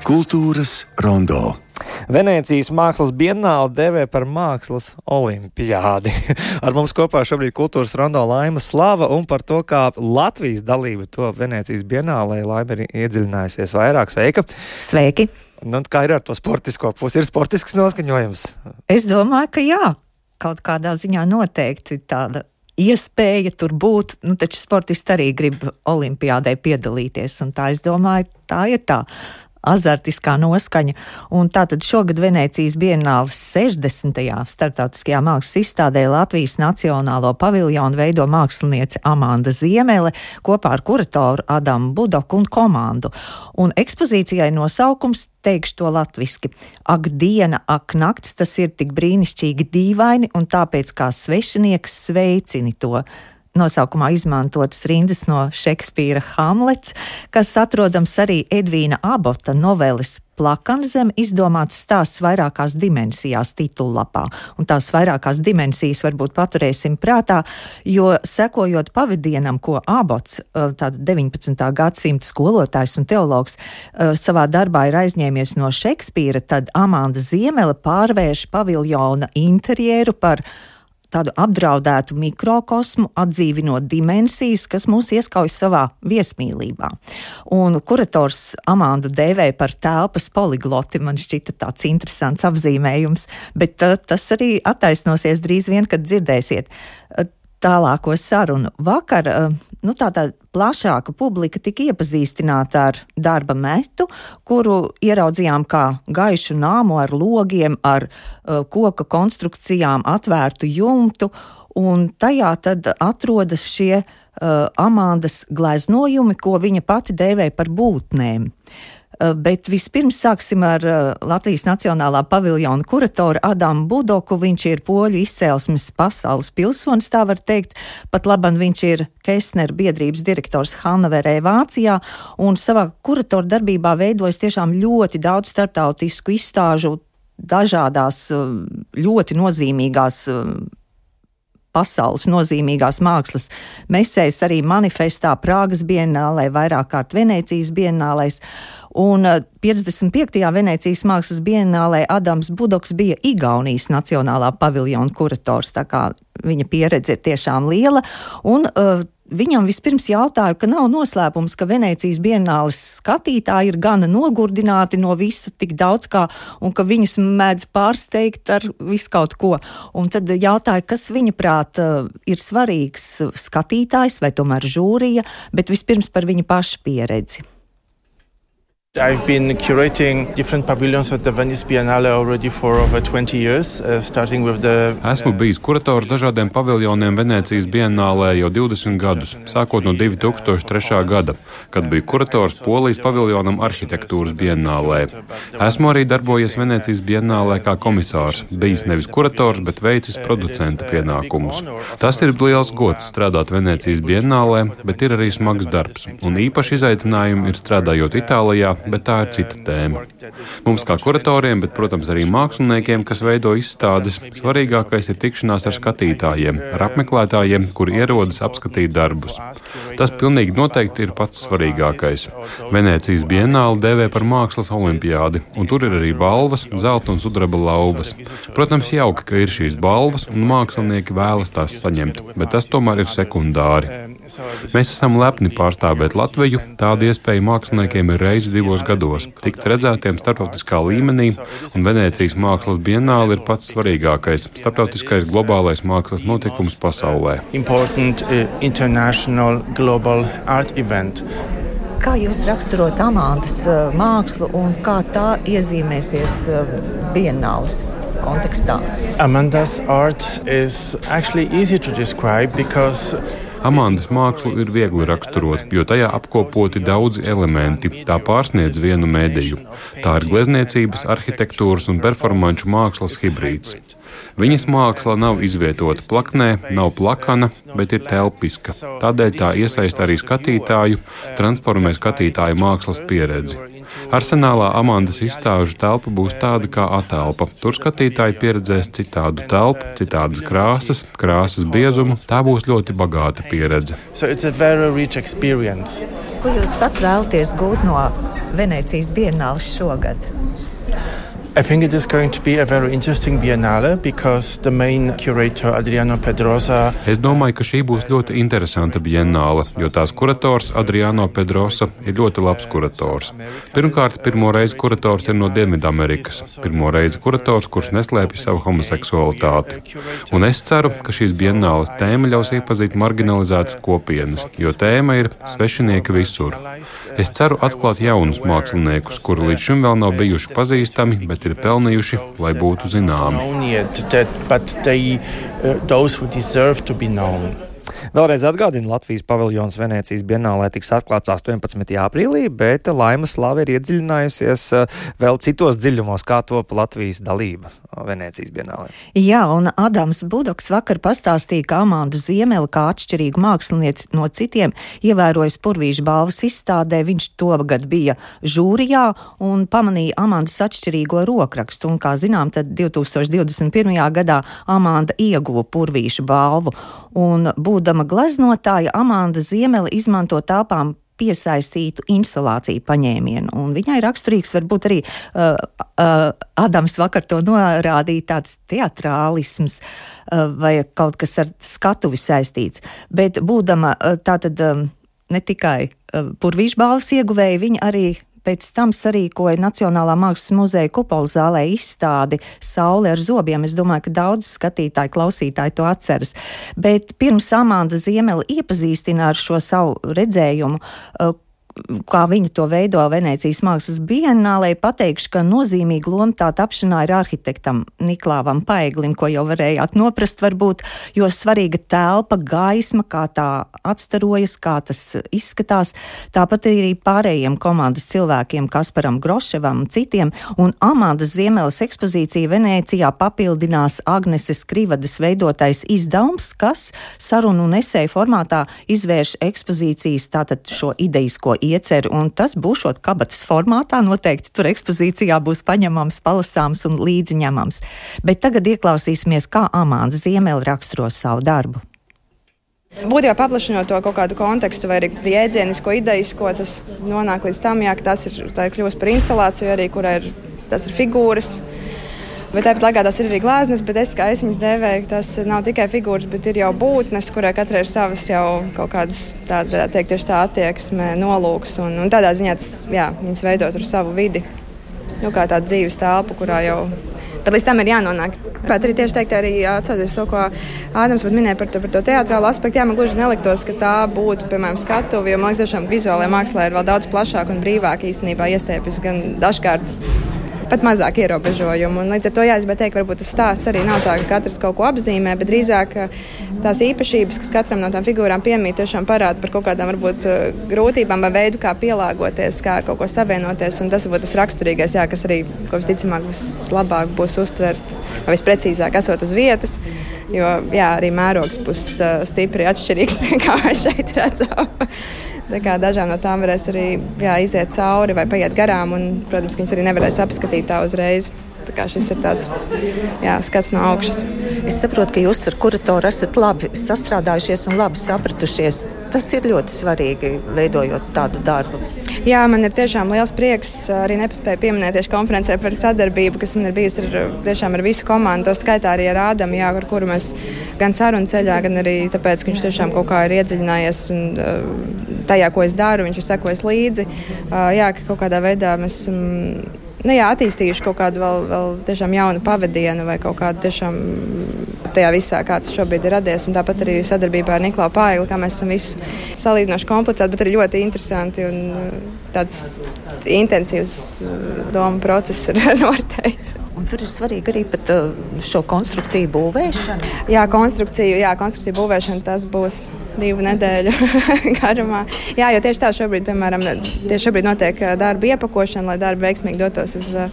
Kultūras rondo. Venēcijas mākslas bienāli dēvē par mākslas olimpiādi. Ar mums kopā šobrīd kultūras rondo Laima Slava, un par to, kā Latvijas dalība to Venēcijas bienālē Laima ir iedziļinājusies vairāk. Sveika! Sveiki! Nu, kā ir ar to sportisko pusi? Ir sportisks noskaņojums? Es domāju, ka jā, kaut kādā ziņā noteikti tāda iespēja tur būt, taču sportisti arī grib olimpiādē piedalīties, un tā es domāju, tā ir tā azartiskā noskaņa. Un tātad šogad Venēcijas bienāles 60. starptautiskajā mākslas izstādē Latvijas Nacionālo paviljonu veido māksliniece Amanda Ziemele kopā ar kuratoru Adamu Budoku un komandu. Un ekspozīcijai nosaukums, teikšu to latviski, ak diena, ak nakts, tas ir tik brīnišķīgi dīvaini, un tāpēc kā svešinieks sveicini to. Nosaukumā izmantotas rindas no Šekspīra Hamlets, kas atrodams arī Edvīna Abota noveles Plakanzeme izdomāts stāsts vairākās dimensijās titullapā. Un tās vairākās dimensijas varbūt paturēsim prātā, jo sekojot pavadienam, ko Abots, tāda 19. gadsimta skolotājs un teologs, savā darbā ir aizņēmies no Šekspīra, tad Amanda Ziemele pārvērš paviljona interjeru par tādu apdraudētu mikrokosmu, atdzīvinot dimensijas, kas mūs ieskauj savā viesmīlībā. Un kurators Amandu dēvē par telpas poligloti, man šķita tāds interesants apzīmējums, bet tas arī attaisnosies drīz vien, kad dzirdēsiet tālāko sarunu. Vakar tāda plašāka publika tika iepazīstināta ar darba metu, kuru ieraudzījām kā gaišu nāmu ar logiem, ar koka konstrukcijām, atvērtu jumtu, un tajā tad atrodas šie Amandas gleznojumi, ko viņa pati dēvē par būtnēm. Bet vispirms sāksim ar Latvijas Nacionālā paviljona kuratoru Adamu Budoku. Viņš ir poļu izcēlesmes pasaules pilsonis, tā var teikt. Pat laban viņš ir Kestner biedrības direktors Hannoverē, Vācijā, un savā kuratoru darbībā veidojas tiešām ļoti daudz starptautisku izstāžu dažādās ļoti nozīmīgās pasaules nozīmīgās mākslas mesēs, arī manifestā, Prāgas bienālē, vairāk kārt Venēcijas bienālēs. Un 55. Venēcijas mākslas bienālē Adams Budoks bija Igaunijas Nacionālā paviljona kurators, tā kā viņa pieredze ir tiešām liela. Un viņam vispirms jautāju, ka nav noslēpums, ka Venēcijas bienāles skatītāji ir gana nogurdināti no visa tik daudz kā, un ka viņus mēdz pārsteigt ar visu kaut ko. Un tad jautāju, kas viņa prāt ir svarīgs skatītājs vai tomēr žūrija, bet vispirms par viņa paša pieredzi. I've been curating different pavilions at the Venice Biennale already for over 20 years, starting with the... Esmu bijis kurators dažādiem paviljoniem Venēcijas biennālē jau 20 gadus, sākot no 2003. gada, kad biju kurators Polijas paviljonam arhitektūras biennālē. Esmu arī darbojies Venēcijas biennālē kā komisārs, bijis nevis kurators, bet veicis producenta pienākumus. Tas ir liels gods strādāt Venēcijas biennālē, bet ir arī smags darbs, un īpaši izaicinājumi ir strādājot Itālijā, bet tā ir cita tēma. Mums kā kuratoriem, bet, protams, arī māksliniekiem, kas veido izstādes, svarīgākais ir tikšanās ar skatītājiem, ar apmeklētājiem, kuri ierodas apskatīt darbus. Tas pilnīgi noteikti ir pats svarīgākais. Venēcijas bienāli dēvē par mākslas olimpiādi, un tur ir arī balvas, zelta un sudraba lauvas. Protams, jauki, ka ir šīs balvas, un mākslinieki vēlas tās saņemt, bet tas tomēr ir sekundāri. Mēs esam lepni pārstāvēt Latviju, tāda iespēja māksliniekiem ir reizi 2 gados, tikt redzētiem starptautiskā līmenī, un Venēcijas mākslas bienāle ir pats svarīgākais starptautiskais globālais mākslas notikums pasaulē. Important international global art event. Kā jūs raksturot Amandas mākslu un kā tā iezīmēsies bienāles kontekstā? Amanda's art is actually easy to describe because Amandas mākslu ir viegli raksturot, jo tajā apkopoti daudzi elementi, tā pārsniedz vienu mediju. Tā ir glezniecības, arhitektūras un performanču mākslas hibrīds. Viņas māksla nav izvietota plaknē, nav plakana, bet ir telpiska. Tādēļ tā iesaista arī skatītāju, transformē skatītāju mākslas pieredzi. Arsenālā Amandas izstāžu telpa būs tāda kā atelpa. Tur skatītāji pieredzēs citādu telpu, citādas krāsas, krāsas biezumu. Tā būs ļoti bagāta pieredze. So it's a very rich experience. Ko jūs pats vēlaties gūt no Venēcijas bienāles šogad? I think it is going to be a very interesting biennale because the main curator Adriano Pedrosa. Es domāju, ka šī būs ļoti interesanta biennāle, jo tās kurators Adriano Pedrosa ir ļoti labs kurators. Pirmkārt, pirmo reizi kurators ir no Dienvidamerikas. Pirmo reizi kurators, kurš neslēpj savu homoseksualitāti. Un es ceru, ka šīs biennāles tēma ļaus iepazīt marginalizētas kopienas, jo tēma ir svešinieki visur. Es ceru atklāt jaunus māksliniekus, kuri līdz šim vēl nav bijuši pazīstami, bet ir pelnījuši, lai būtu zināmi. Vēlreiz atgādinu, Latvijas paviljons Venēcijas biennālē tiks atklāts 18. aprīlī, bet Laima Slava ir iedziļinājusies vēl citos dziļumos, kā top Latvijas dalība Venēcijas biennālē. Jā, un Adams Budoks vakar pastāstīja, ka Amandu Ziemeli kā atšķirīgu mākslinieci no citiem ievērojas Purvīša balvas izstādē. Viņš togad bija žūrijā un pamanīja Amandas atšķirīgo rokrakstu. Un, kā zinām, tad 2021. gadā Amanda ieguva Purvīša balvu. Un būdama gleznotāja, Amanda Ziemeli izmanto telpām piesaistītu instalāciju paņēmienu. Un viņai raksturīgs varbūt arī Adams vakar to norādīja, tāds teatrālisms vai kaut kas ar skatuvi saistīts. Bet būdama tātad ne tikai Purvīša balvas ieguvēja, viņa arī pēc tam sarīkoja Nacionālā mākslas muzeja kupola zālē izstādi Saule ar zobiem. Es domāju, ka daudz skatītāji, klausītāji to atceras. Bet pirms Amanda Ziemeli iepazīstina ar šo savu redzējumu, kā viņa to veido Venēcijas mākslas biennālē, pateikšu, ka nozīmīga loma tā tapšanā ir arhitektam Niklāvam Paeglim, ko jau varējāt noprast varbūt, jo svarīga telpa, gaisma, kā tā atstarojas, kā tas izskatās, tāpat arī pārējiem komandas cilvēkiem, Kasparam Groševam un citiem, un Amandas Ziemeles ekspozīcija Venēcijā papildinās Agneses Krivadas veidotais izdevums, kas sarunu un esēju formātā izvērš ekspozīcijas, tātad šo ideisko ieceru, un tas būšot kabatas formātā, noteikti tur ekspozīcijā būs paņemams, palasāms un līdziņemams. Bet tagad ieklausīsimies, kā Amanda Ziemeli raksturo savu darbu. Būtībā paplašinot to kaut kādu kontekstu vai arī jēdzienisko, ideisko, tas nonāk līdz tam, jā, ka tā ir kļūst par instalāciju arī, kurā tas ir figūras. Bet tāpat laikā tas ir arī glāznes, bet es viņas dēvēju, tas nav tikai figūras, bet ir jau būtnes, kurai katrai ir savas jau kaut kādas, tāda, varētu teikt, tieši tā attieksme, nolūks. Un tādā ziņā viņas veido tur savu vidi, kā tādu dzīves telpu, kurā jau, bet līdz tam ir jānonāk. Pat arī tieši teikt, arī atcauties to, ko Ādams pat minēja par to teatrālu aspektu, man gluži neliktos, ka tā būtu, piemēram, skatuvi, jo man liekas, tiešām vizuālajā mākslā ir vēl daudz plašāk un brīvāk īstenībā iestiepjas gan dažkārt pat mazāk ierobežojumu. Un līdz ar to es teikt, varbūt tas stāsts arī nav tā, ka katrs kaut ko apzīmē, bet drīzāk tās īpašības, kas katram no tām figūrām piemīt, tiešām parāda par kaut kādām varbūt grūtībām vai veidu, kā pielāgoties, kā ar kaut ko savienoties. Un tas varbūt tas raksturīgais, kas arī, ko visticamāk, vislabāk būs uztvert, vai visprecīzāk esot uz vietas, jo arī mērogs būs stipri atšķirīgs, kā mēs šeit redzam. Dažām no tām varēs arī iziet cauri vai paiet garām, un, protams, viņas arī nevarēs apskatīt tā uzreiz. Tā kā šis ir tāds skats no augšas. Es saprotu, ka jūs ar kuratoru esat labi sastrādājušies un labi sapratušies. Tas ir ļoti svarīgi, veidojot tādu darbu. Jā, man ir tiešām liels prieks. Arī nepaspēju pieminēt tieši konferencē par sadarbību, kas man ir bijusi ar visu komandu. To skaitā arī ar Ādamu, ar kuru mēs gan sarunu ceļā, gan arī tāpēc, ka viņš tiešām kaut kā ir iedziļinājies un tajā, ko es daru, viņš ir sekojis līdzi. Ka kaut kādā veidā mēs attīstījuši kaut kādu vēl tiešām jaunu pavadienu vai kaut kādu tiešām tajā visā, kā tas šobrīd ir radies. Un tāpat arī sadarbībā ar Niklāvu Paegli, kā mēs esam visi salīdzinoši komplicēti, bet arī ļoti interesanti un tāds intensīvs domu process ir noritējis. Un tur ir svarīgi arī pat šo konstrukciju būvēšana. Jā, konstrukciju būvēšana, tas būs 2 nedēļu garumā. Jā, jo tieši tā šobrīd, piemēram, notiek darba iepakošana, lai darbi veiksmīgi dotos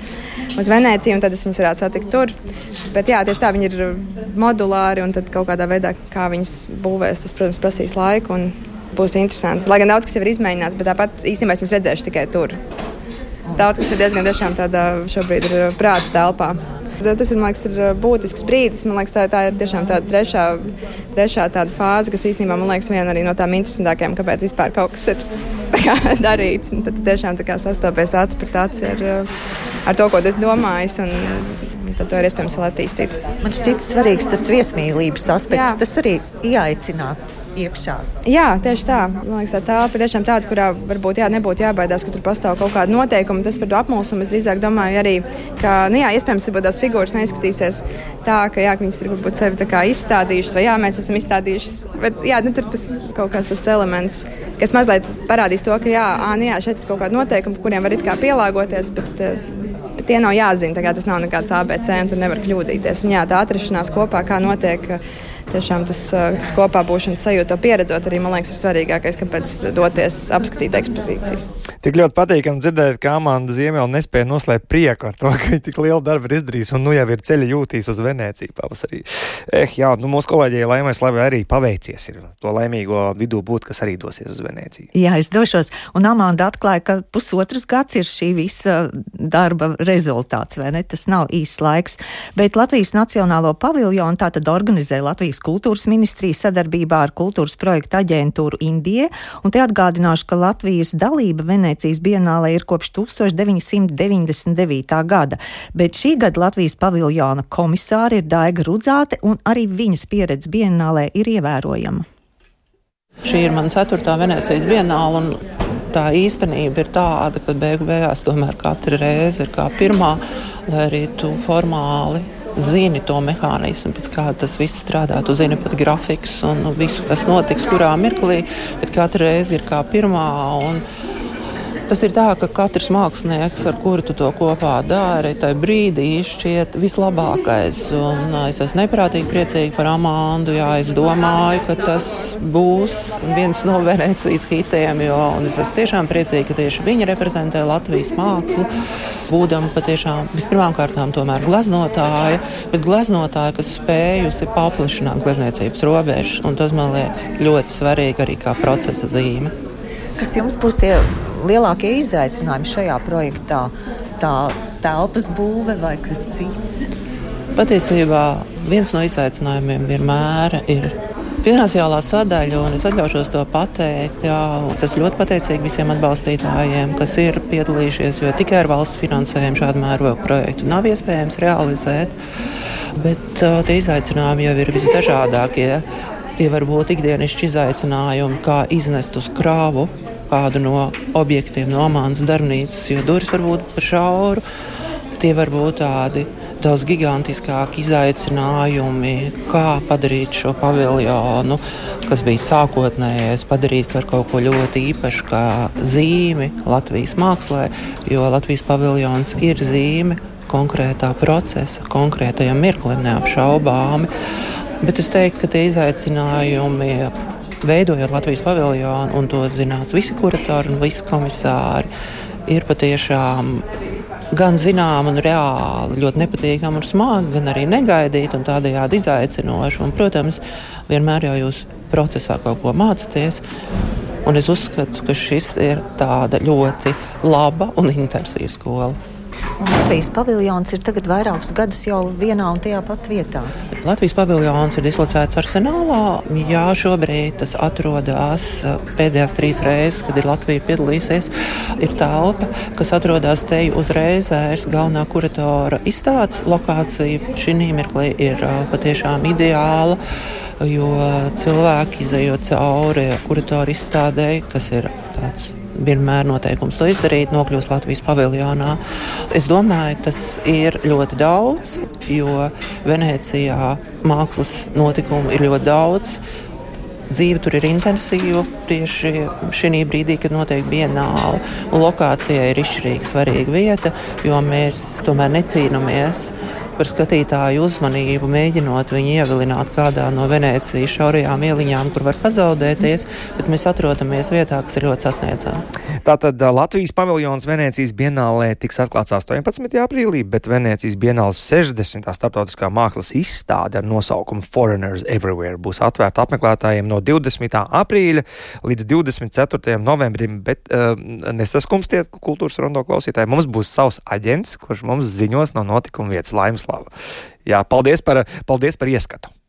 uz Venēciju, un tad es viņus varētu satikt tur. Bet jā, tieši tā, viņi ir modulāri, un tad kaut kādā veidā, kā viņus būvēs, tas, protams, prasīs laiku un būs interesanti. Lai gan daudz kas jau ir izmēģināts, bet tāpat īstenībā es viņus redzēšu tikai tur. Daudz kas ir diezgan tiešām tādā šobrīd ir prāta telpā. Tas ir, man liekas, ir būtisks brīdis. Man liekas, tā ir tiešām tāda trešā tāda fāze, kas īstenībā, man liekas, viena arī no tām interesantākajām, kāpēc vispār kaut kas ir darīts. Un tad tiešām sastopies acis pret aci ar to, ko tu esi domājis, un tad to ir iespējams vēl attīstīt. Man šķiet svarīgs tas viesmīlības aspekts, tas arī ieaicināt iekšā. Jā, tieši tā. Man liekas, tā telpa ir tiešām tāda, kurā varbūt nebūtu jābaidās, ka tur pastāv kaut kāda noteikuma. Tas par to apmulsumu es drīzāk domāju arī, ka, iespējams, varbūt tās figūras neizskatīsies tā, ka viņas ir varbūt sevi tā kā izstādījušas, vai mēs esam izstādījušas. Bet, tur tas kaut kāds tas elements, kas mazliet parādīs to, ka, šeit ir kaut kāda noteikuma, kuriem var it kā pielāgoties, bet tie nav jāzina. Tas nav nekāds ABC, un tur nevar kļūdīties. Un, tā atrašanās kopā, kā notiek, tiešām tas kopā būšanas sajūta, to pieredzot arī, man liekas, ir svarīgākais, kāpēc doties apskatīt ekspozīciju. Tik ļoti patīkami dzirdēt, ka Amanda Ziemela nespēja noslēpt prieku ar to, ka viņa tik lielu darbu ir izdarījis un jau ir ceļa jūtīs uz Venēciju pavasarī. Mūsu kolēģijai Laimai Slavai arī paveicies ir to laimīgo vidū būt, kas arī dosies uz Venēciju. Jā, es došos, un Amanda atklāja, ka pusotras gads ir šī visa darba rezultāts, vai ne? Tas nav īsts laiks, bet Latvijas Nacionālo paviljonu tātad organizē Latvijas kultūras ministrija sadarbībā ar kultūras projektu aģentūru Indija, un te atgādināšu, ka Latvijas dalība Venēcijas bienālē ir kopš 1999. gada, bet šī gada Latvijas paviljona komisāri ir Daiga Rudzāte, un arī viņas pieredze bienālē ir ievērojama. Šī ir mana 4. Venēcijas bienāla, un tā īstenība ir tāda, ka beigās tomēr katra reize ir kā pirmā, lai arī tu formāli zini to mehānismu, pēc kā tas viss strādā. Tu zini pat grafikus un visu, kas notiks, kurā mirklī, bet katra reize ir kā pirmā. Un tas ir tā, ka katrs mākslinieks, ar kuru tu to kopā dari, tajā brīdī šķiet vislabākais. Un es esmu neprātīgi priecīgi par Amandu. Es domāju, ka tas būs viens no Venēcijas hitiem, un es esmu tiešām priecīgi, ka tieši viņa reprezentē Latvijas mākslu, būdama patiešām vispirmām kārtām tomēr gleznotāja, bet gleznotāja, kas spējusi paplašināt glezniecības robežas, un tas man liekas ļoti svarīgi arī kā procesa zīme. Kas jums būs tie lielākie izaicinājumi šajā projektā? Tā telpas būve vai kas cits? Patiesībā viens no izaicinājumiem vienmēr ir finansiālā sadaļa, un es atļaušos to pateikt. Es esmu ļoti pateicīga visiem atbalstītājiem, kas ir piedalījušies, jo tikai ar valsts finansējumu šādu mērogu projektu nav iespējams realizēt. Bet tie izaicinājumi jau ir visdažādākie. Tie var būt ikdienišķi izaicinājumi, kā iznest uz krāvu kādu no objektiem no Amandas darbnīcas, jo durvis var būt par šauru. Tie var būt tādi daudz gigantiskāki izaicinājumi, kā padarīt šo paviljonu, kas bija sākotnējais, padarīt ar kaut ko ļoti īpašu, kā zīmi Latvijas mākslē, jo Latvijas paviljons ir zīme konkrētā procesa, konkrētajam mirklim neapšaubāmi. Bet es teiktu, ka tie izaicinājumi, veidojot Latvijas paviljonu, un to zinās visi kuratori un visi komisāri, ir patiešām gan zinām un reāli ļoti nepatīkami un smagi, gan arī negaidīti un tādējādi izaicinoši. Un, protams, vienmēr jau jūs procesā kaut ko mācaties. Un es uzskatu, ka šis ir tāda ļoti laba un intensīva skola. Un Latvijas paviljons ir tagad vairākus gadus jau vienā un tajā pat vietā. Latvijas paviljons ir dislocēts Arsenālā. Jā, šobrīd tas atrodas pēdējās 3 reizes, kad ir Latvija piedalīsies. Ir telpa, kas atrodas te uz Reizēras galvenā kuratora izstādes lokācija. Šī mirklī ir patiešām ideāla, jo cilvēki izejot cauri kuratora izstādei, kas ir tāds vienmēr noteikums to izdarīt, nokļūst Latvijas paviljonā. Es domāju, tas ir ļoti daudz, jo Venēcijā mākslas notikumu ir ļoti daudz. Dzīve tur ir intensīva tieši šī brīdī, kad notiek bienāle. Un lokācijai ir izšķirīgi svarīga vieta, jo mēs tomēr necīnamies par skatītāju uzmanību, mēģinot viņu ievilināt kādā no Venēcijas šaurajām ieliņām, kur var pazaudēties, bet mēs atrodamies vietā, kas ir ļoti sasniedzama. Tātad Latvijas paviljons Venēcijas bienālē tiks atklāts 18. aprīlī, bet Venēcijas bienāles 60. starptautiskā mākslas izstāde ar nosaukumu Foreigners Everywhere būs atvērta apmeklētājiem no 20. aprīļa līdz 24. novembrim, bet nesaskumstiet, kultūras rondo klausītāji, mums būs savs aģents, kurš mums ziņos no notikuma vietas. Laimai Slava. Jā, paldies par ieskatu.